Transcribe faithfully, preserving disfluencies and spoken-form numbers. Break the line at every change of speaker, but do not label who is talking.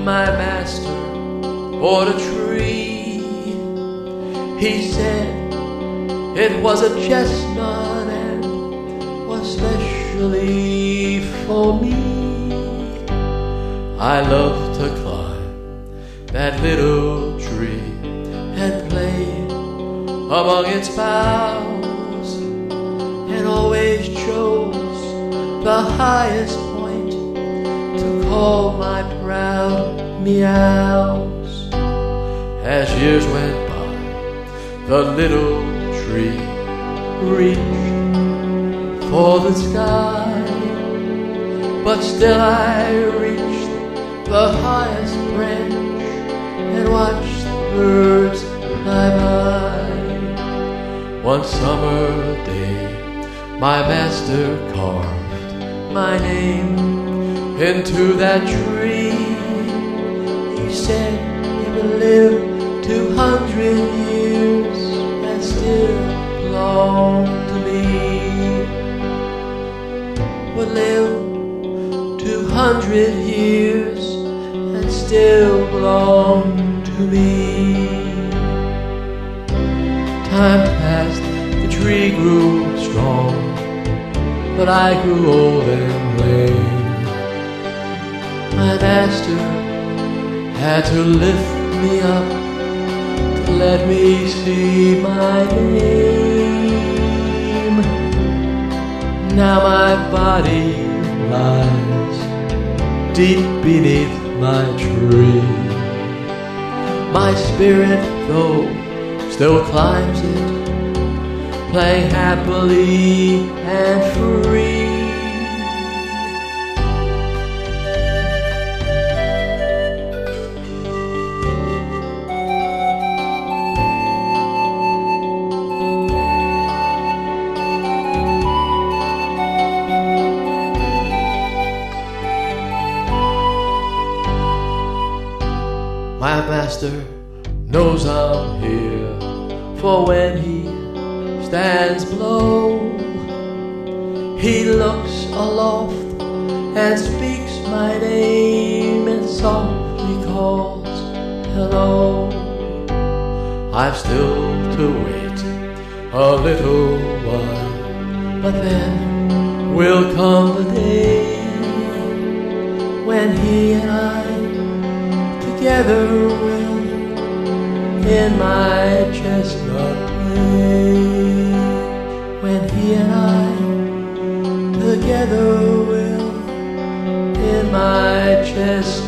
my master bought a tree. He said it was a chestnut and was specially for me. I love to climb that little tree and play among its boughs, and always chose the highest point to call my proud meows. As years went by, the little tree reached for the sky, but still I reached the highest branch and watched the birds fly by. One summer day, my master carved my name into that tree. He said he would live two hundred years and still belong to me. Would live two hundred years and still belong to me. Time passed, the tree grew strong, but I grew old and lame. My master had to lift me up to let me see my name. Now my body lies deep beneath my tree. My spirit, though, still climbs it, playing happily and free. My master knows I'm here, for when he stands below, he looks aloft and speaks my name and softly calls hello. I've still to wait a little while, but then will come the day when he and I together will in my chestnut play. When he and I together will in my chestnut